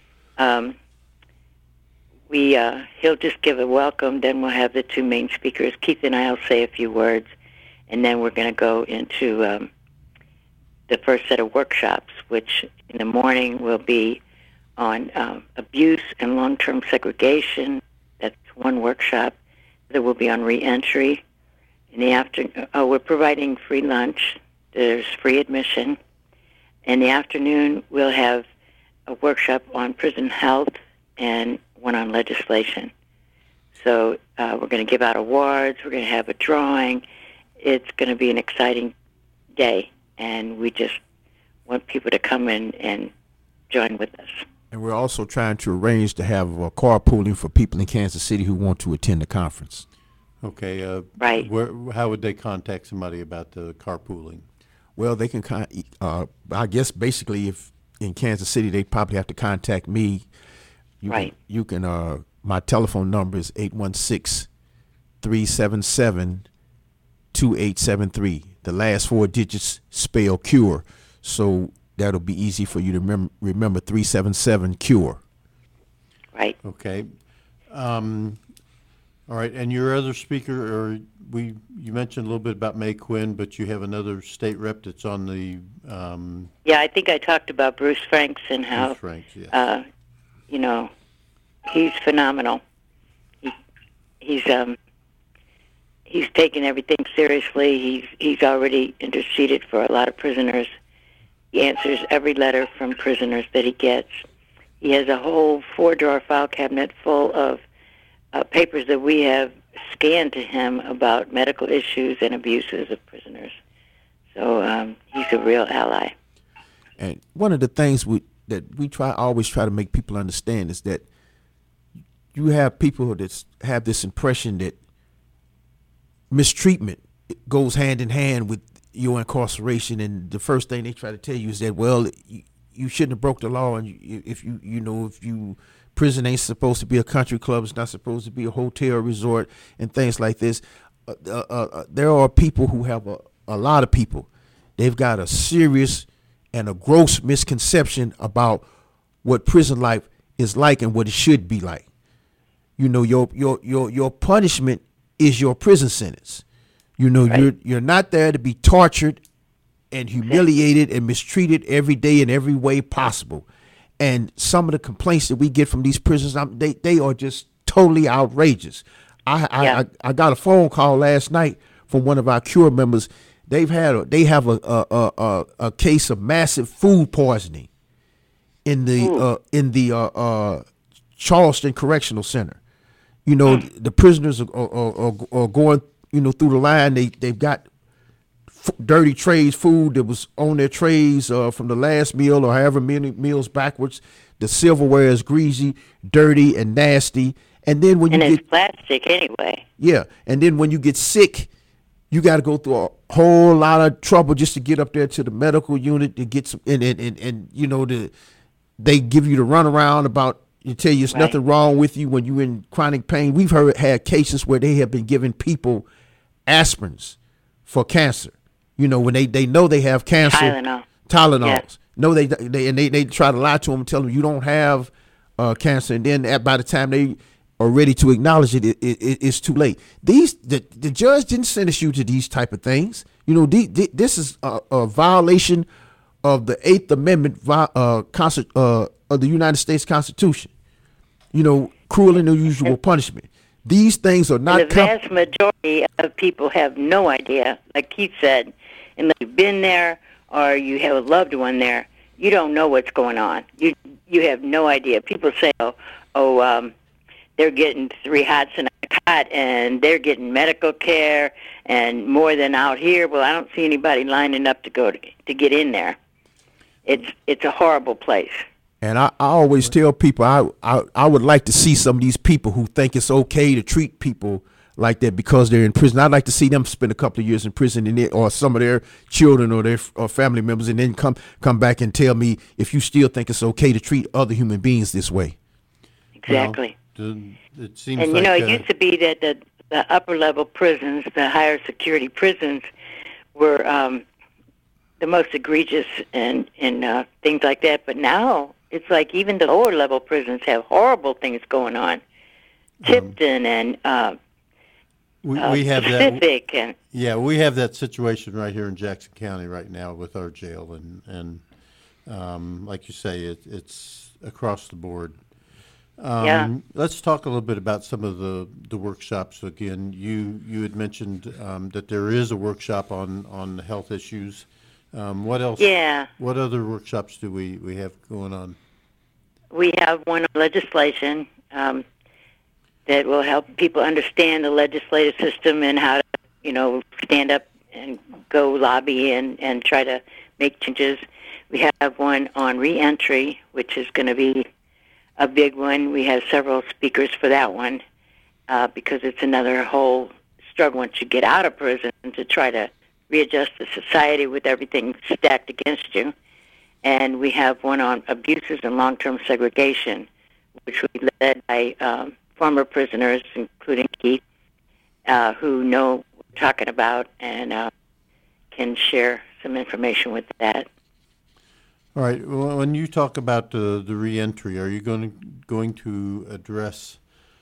Speaker 5: He'll just give a welcome. Then we'll have the two main speakers. Keith and I will say a few words, and then we're going to go into the first set of workshops, which in the morning will be on abuse and long-term segregation. That's one workshop. There will be on reentry. In the afternoon, we're providing free lunch. There's free admission. In the afternoon, we'll have a workshop on prison health and one on legislation. So we're going to give out awards. We're going to have a drawing. It's going to be an exciting day. And we just want people to come in and join with us.
Speaker 6: And we're also trying to arrange to have carpooling for people in Kansas City who want to attend the conference.
Speaker 2: Okay.
Speaker 5: Right.
Speaker 2: How would they contact somebody about the carpooling?
Speaker 6: Well, they can, I guess basically if in Kansas City, they probably have to contact me. You can, my telephone number is 816-377-2873. The last 4 digits spell CURE, so that'll be easy for you to remember 377 CURE.
Speaker 5: Right.
Speaker 2: Okay. All right, and your other speaker, you mentioned a little bit about May Quinn, but you have another state rep that's on the. Yeah,
Speaker 5: I think I talked about Bruce Franks and how.
Speaker 2: Bruce Franks, yes.
Speaker 5: he's phenomenal. He's taken everything seriously. He's already interceded for a lot of prisoners. He answers every letter from prisoners that he gets. He has a whole 4-drawer file cabinet full of papers that we have scanned to him about medical issues and abuses of prisoners. So he's a real ally.
Speaker 6: And one of the things that we always try to make people understand is that you have people that have this impression that mistreatment goes hand in hand with your incarceration, and the first thing they try to tell you is that, well, you shouldn't have broke the law, and if prison ain't supposed to be a country club, it's not supposed to be a hotel resort and things like this. There are people who have a lot of people, they've got a serious and a gross misconception about what prison life is like and what it should be like. You know, your punishment is your prison sentence. You know, right. You're not there to be tortured and humiliated and mistreated every day in every way possible. And some of the complaints that we get from these prisoners, they are just totally outrageous. I got a phone call last night from one of our CURE members. They have a case of massive food poisoning in the Charleston Correctional Center. You know, the prisoners are going, through the line. They've got dirty trays, food that was on their trays from the last meal or however many meals backwards. The silverware is greasy, dirty, and nasty. And then when
Speaker 5: it's plastic anyway. Yeah,
Speaker 6: and then when you get sick, you got to go through a whole lot of trouble just to get up there to the medical unit to get some. And they give you the runaround about. You tell you it's right. Nothing wrong with you when you're in chronic pain. We've had cases where they have been giving people aspirins for cancer. You know, when they know they have cancer. Tylenols. Yeah. No, they try to lie to them and tell them you don't have cancer. And then by the time they are ready to acknowledge it, it's too late. The judge didn't sentence you to these type of things. You know, this is a violation of the 8th Amendment of the United States Constitution. You know, cruel and unusual punishment. These things are not.
Speaker 5: And the vast majority of people have no idea. Like Keith said, unless you've been there or you have a loved one there, you don't know what's going on. You have no idea. People say, they're getting 3 hots and a cot, and they're getting medical care and more than out here. Well, I don't see anybody lining up to go to get in there. It's a horrible place.
Speaker 6: And I always tell people I would like to see some of these people who think it's okay to treat people like that because they're in prison. I'd like to see them spend a couple of years in prison or some of their children or their family members, and then come back and tell me if you still think it's okay to treat other human beings this way.
Speaker 5: Exactly.
Speaker 2: Well, it seems
Speaker 5: and it used to be that the upper level prisons, the higher security prisons, were the most egregious and things like that. But now it's like even the lower level prisons have horrible things going on. Tipton and
Speaker 2: we have
Speaker 5: Pacific
Speaker 2: that. We have that situation right here in Jackson County right now with our jail, and like you say, it's across the board. Let's talk a little bit about some of the workshops. Again, you had mentioned that there is a workshop on health issues. What else?
Speaker 5: Yeah.
Speaker 2: What other workshops do we have going on?
Speaker 5: We have one on legislation that will help people understand the legislative system and how to, stand up and go lobby and try to make changes. We have one on reentry, which is going to be a big one. We have several speakers for that one because it's another whole struggle once you get out of prison to try to readjust the society with everything stacked against you. And we have one on abuses and long-term segregation, which we led by former prisoners, including Keith, who know what we're talking about and can share some information with that.
Speaker 2: All right. Well, when you talk about the reentry, are you going to address,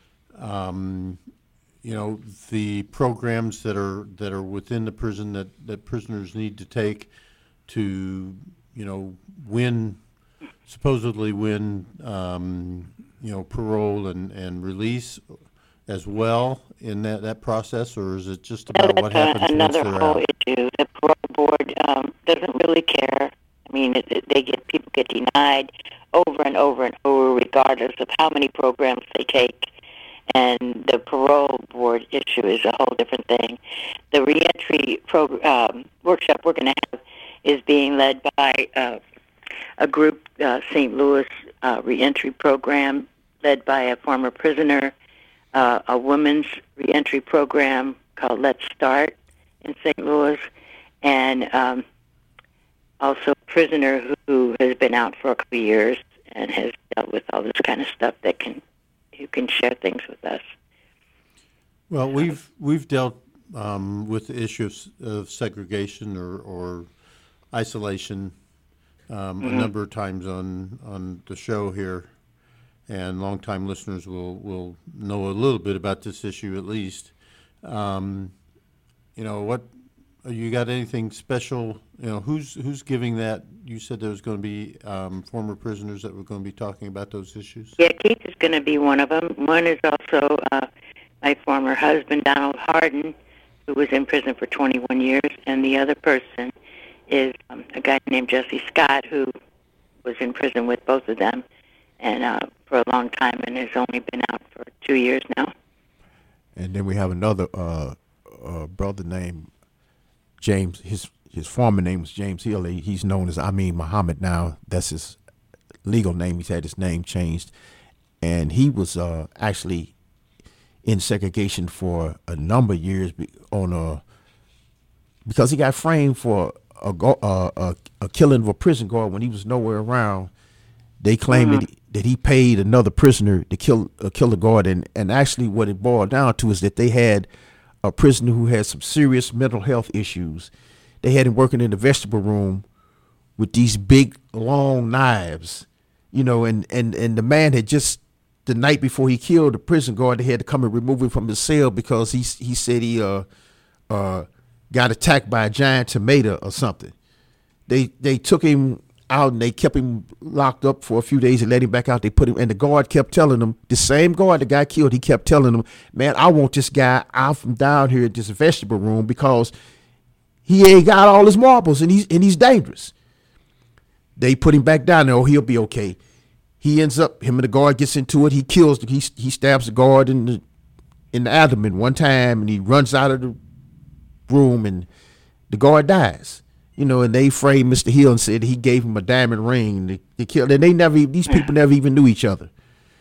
Speaker 2: the programs that are within the prison that prisoners need to take to, supposedly win parole and release as well in that process, or is it just
Speaker 5: No,
Speaker 2: about what happens once
Speaker 5: another
Speaker 2: they're
Speaker 5: whole
Speaker 2: out?
Speaker 5: issue. The parole board doesn't really care. I mean, people get denied over and over and over, regardless of how many programs they take. And the parole board issue is a whole different thing. The reentry workshop we're going to have is being led by a group, St. Louis Reentry Program, led by a former prisoner, a women's reentry program called Let's Start in St. Louis, and also a prisoner who has been out for a couple of years and has dealt with all this kind of stuff who can share things with us.
Speaker 2: Well, we've dealt with the issue of segregation or isolation a number of times on the show here, and longtime listeners will know a little bit about this issue at least. What you got anything special? Who's giving that? You said there was going to be former prisoners that were going to be talking about those issues.
Speaker 5: Yeah, Keith is going to be one of them. One is also my former husband, Donald Harden, who was in prison for 21 years, and the other person is a guy named Jesse Scott, who was in prison with both of them and for a long time and has only been out for 2 years now.
Speaker 6: And then we have another brother named James. His former name was James Hill. He's known as Amin Muhammad now. That's his legal name. He's had his name changed. And he was actually in segregation for a number of years because he got framed for a killing of a prison guard when he was nowhere around. They claimed that he paid another prisoner to kill the guard. And actually what it boiled down to is that they had a prisoner who had some serious mental health issues. They had him working in the vegetable room with these big, long knives, and the man had just, the night before he killed the prison guard, they had to come and remove him from his cell because he said he got attacked by a giant tomato or something. They took him out and they kept him locked up for a few days and let him back out. They put him, and the guard kept telling him, the same guard the guy killed, he kept telling him, man, I want this guy out from down here at this vegetable room because he ain't got all his marbles and he's dangerous. They put him back down there. Oh, he'll be okay. He ends up, him and the guard gets into it. He kills, he stabs the guard in the abdomen one time, and he runs out of the room, and the guard dies. And they framed Mr. Hill and said he gave him a diamond ring. They killed, and these people never even knew each other.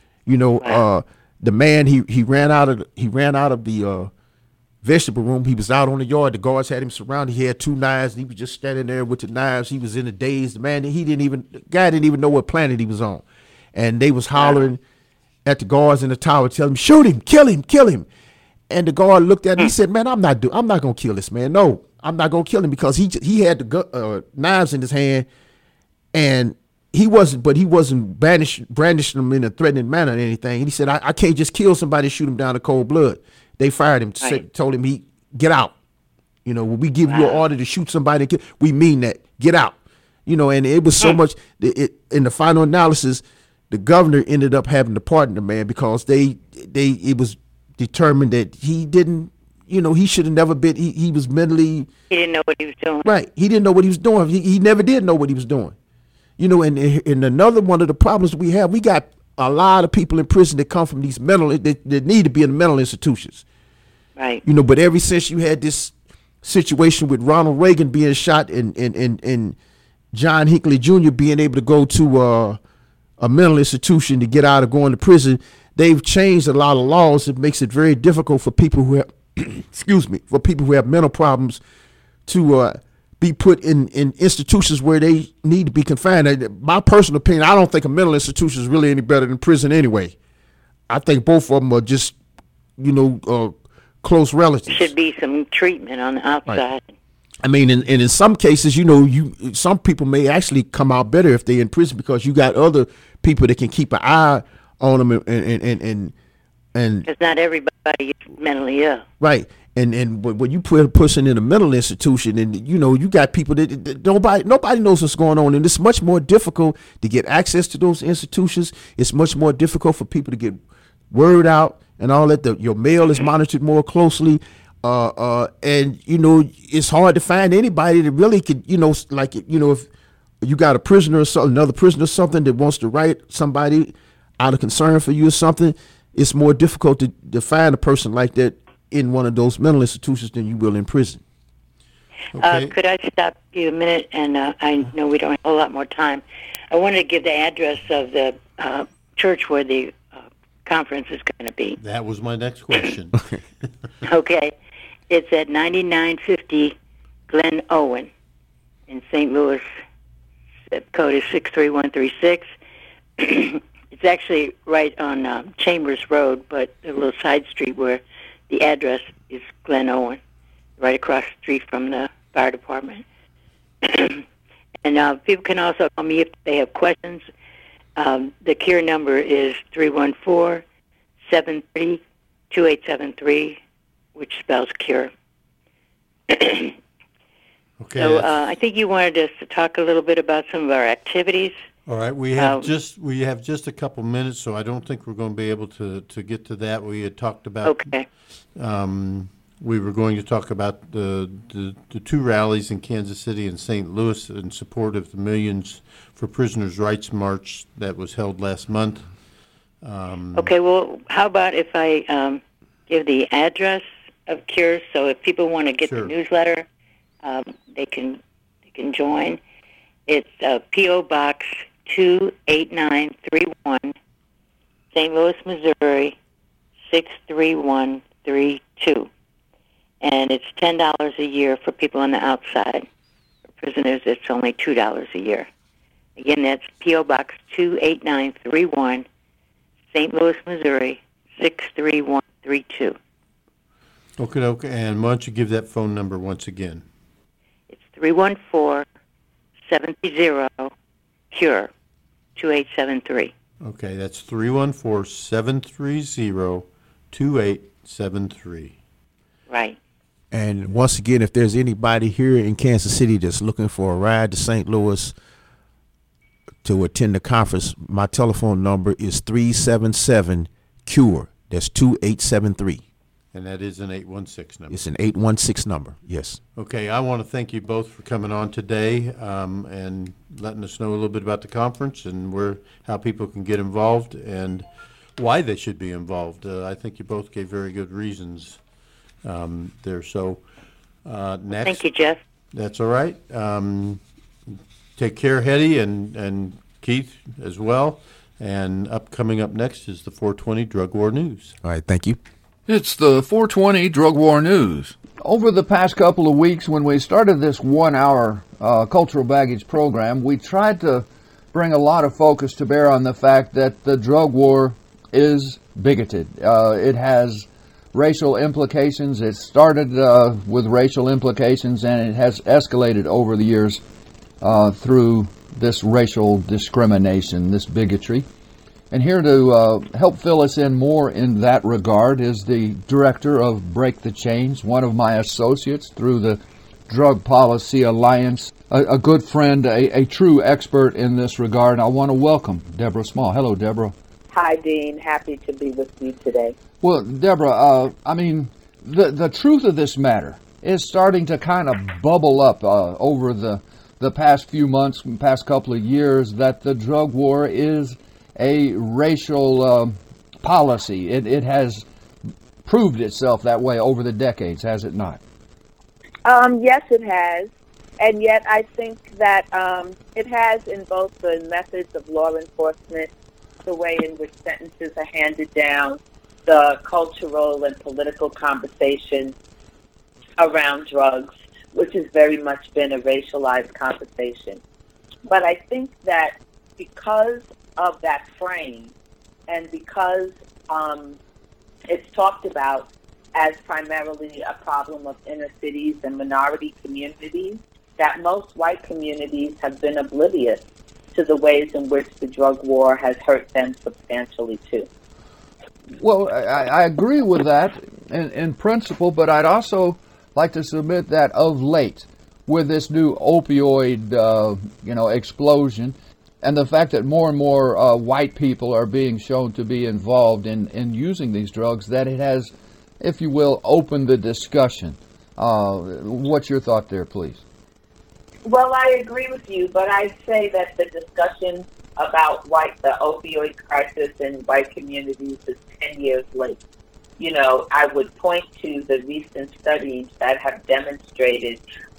Speaker 6: The man he ran out of the vegetable room. He was out on the yard. The guards had him surrounded. He had two knives, and he was just standing there with the knives. He was in a daze. The guy didn't even know what planet he was on, and they was hollering at the guards in the tower, telling him, "Shoot him, kill him, kill him." And the guard looked at him. He said, "Man, I'm not gonna kill this man. No, I'm not gonna kill him because he had the knives in his hand, and he wasn't brandishing them in a threatening manner or anything." And he said, I can't just kill somebody and shoot him down to cold blood." They fired him, told him he get out. When we give you an order to shoot somebody, we mean that. Get out. And it was so much. In the final analysis, the governor ended up having to pardon the man because it was determined that he didn't. He should have never been. He was mentally.
Speaker 5: He didn't know what he was doing.
Speaker 6: Right. He didn't know what he was doing. He never did know what he was doing. And another one of the problems we have, we got a lot of people in prison that come from these that need to be in the mental institutions.
Speaker 5: Right.
Speaker 6: But ever since you had this situation with Ronald Reagan being shot and John Hinckley Jr. being able to go to a mental institution to get out of going to prison, they've changed a lot of laws. It makes it very difficult for people who have, for people who have mental problems to be put in institutions where they need to be confined. My personal opinion, I don't think a mental institution is really any better than prison anyway. I think both of them are just, close relatives.
Speaker 5: Should be some treatment on the outside.
Speaker 6: Right. I mean, and in some cases, some people may actually come out better if they're in prison because you got other people that can keep an eye on them and
Speaker 5: because not everybody is mentally ill.
Speaker 6: Right. And when you put a person in a mental institution, and you got people that nobody knows what's going on, and it's much more difficult to get access to those institutions. It's much more difficult for people to get word out and all that. Your mail is monitored more closely, and it's hard to find anybody that really could, if you got a prisoner or something, another prisoner or something that wants to write somebody out of concern for you or something, it's more difficult to find a person like that in one of those mental institutions than you will in prison.
Speaker 2: Okay.
Speaker 5: Could I stop you a minute? And I know we don't have a whole lot more time. I wanted to give the address of the church where the conference is going to be.
Speaker 2: That was my next question.
Speaker 5: Okay. It's at 9950 Glen Owen in St. Louis. Zip code is 63136. It's actually right on Chambers Road, but a little side street where the address is Glen Owen, right across the street from the fire department. And people can also call me if they have questions. The CURE number is 314-730-2873, which spells CURE.
Speaker 2: Okay.
Speaker 5: So I think you wanted us to talk a little bit about some of our activities.
Speaker 2: All right, we have just a couple minutes, so I don't think we're going to be able to get to that. We had talked about.
Speaker 5: Okay.
Speaker 2: We were going to talk about the two rallies in Kansas City and St. Louis in support of the Millions for Prisoners' Rights March that was held last month.
Speaker 5: Okay. Well, how about if I give the address of CURE, so if people want to get
Speaker 2: Sure.
Speaker 5: the newsletter, they can join. It's P.O. Box 28931, St. Louis, Missouri 63132, and it's $10 a year for people on the outside. For prisoners, it's only $2 a year. Again, that's P.O. Box 28931, St. Louis, Missouri 63132.
Speaker 2: Okay. And why don't you give that phone number once again?
Speaker 5: It's 314-730-CURE 2873.
Speaker 2: Okay, that's 314-730-2873.
Speaker 5: Right.
Speaker 6: And once again, if there's anybody here in Kansas City that's looking for a ride to St. Louis to attend the conference, my telephone number is 377-CURE. That's 2873.
Speaker 2: And that is an 816 number.
Speaker 6: It's an 816 number, yes.
Speaker 2: Okay, I want to thank you both for coming on today and letting us know a little bit about the conference and how people can get involved and why they should be involved. I think you both gave very good reasons there. So next.
Speaker 5: Thank you, Jeff.
Speaker 2: That's all right. Take care, Hetty, and Keith as well. And coming up next is the 420 Drug War News.
Speaker 6: All right, thank you.
Speaker 7: It's the 420 Drug War News.
Speaker 8: Over the past couple of weeks, when we started this 1-hour cultural baggage program, we tried to bring a lot of focus to bear on the fact that the drug war is bigoted. It has racial implications. It started with racial implications, and it has escalated over the years through this racial discrimination, this bigotry. And here to help fill us in more in that regard is the director of Break the Chains, one of my associates through the Drug Policy Alliance, a good friend, a true expert in this regard. I want to welcome Deborah Small. Hello, Deborah.
Speaker 9: Hi, Dean. Happy to be with you today.
Speaker 8: Well, Deborah, the truth of this matter is starting to kind of bubble up over the past few months, past couple of years, that the drug war is a racial policy. It has proved itself that way over the decades, has it not?
Speaker 9: Yes, it has. And yet I think that it has in both the methods of law enforcement, the way in which sentences are handed down, the cultural and political conversation around drugs, which has very much been a racialized conversation. But I think that because of that frame, and because it's talked about as primarily a problem of inner cities and minority communities, that most white communities have been oblivious to the ways in which the drug war has hurt them substantially too.
Speaker 8: Well, I agree with that, in principle, but I'd also like to submit that of late, with this new opioid, explosion, and the fact that more and more white people are being shown to be involved in using these drugs, that it has, if you will, opened the discussion. What's your thought there, please?
Speaker 9: Well, I agree with you, but I'd say that the discussion about the opioid crisis in white communities is 10 years late. I would point to the recent studies that have demonstrated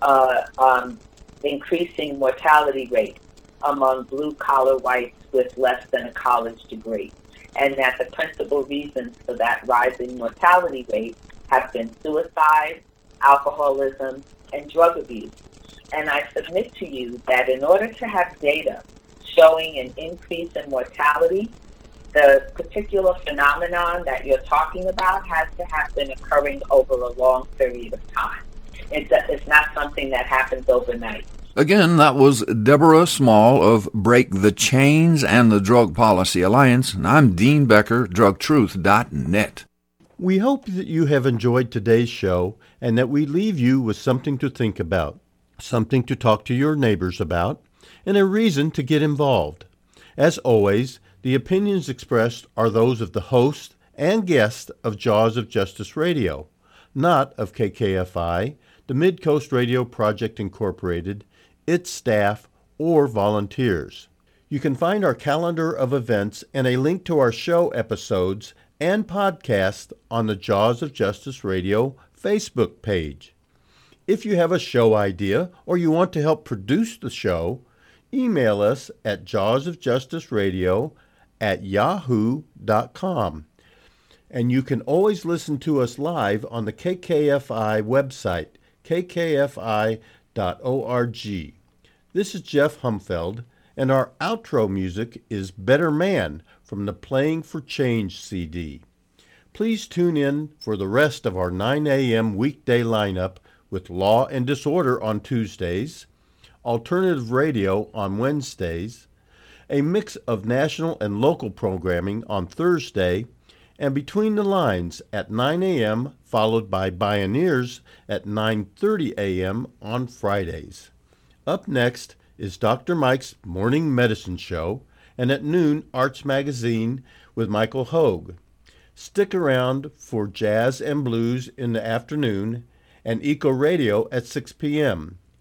Speaker 9: increasing mortality rate among blue-collar whites with less than a college degree, and that the principal reasons for that rising mortality rate have been suicide, alcoholism, and drug abuse. And I submit to you that in order to have data showing an increase in mortality, the particular phenomenon that you're talking about has to have been occurring over a long period of time. It's not something that happens overnight.
Speaker 7: Again, that was Deborah Small of Break the Chains and the Drug Policy Alliance, and I'm Dean Becker, drugtruth.net.
Speaker 2: We hope that you have enjoyed today's show and that we leave you with something to think about, something to talk to your neighbors about, and a reason to get involved. As always, the opinions expressed are those of the host and guest of Jaws of Justice Radio, not of KKFI, the Mid-Coast Radio Project Incorporated, its staff, or volunteers. You can find our calendar of events and a link to our show episodes and podcast on the Jaws of Justice Radio Facebook page. If you have a show idea or you want to help produce the show, email us at jawsofjusticeradio@yahoo.com. And you can always listen to us live on the KKFI website, kkfi.org. This is Jeff Humfeld, and our outro music is Better Man from the Playing for Change CD. Please tune in for the rest of our 9 a.m. weekday lineup with Law and Disorder on Tuesdays, Alternative Radio on Wednesdays, a mix of national and local programming on Thursday, and Between the Lines at 9 a.m., followed by Bioneers at 9:30 a.m. on Fridays. Up next is Dr. Mike's Morning Medicine Show, and at noon, Arts Magazine with Michael Hogue. Stick around for Jazz and Blues in the afternoon, and Eco Radio at 6 p.m.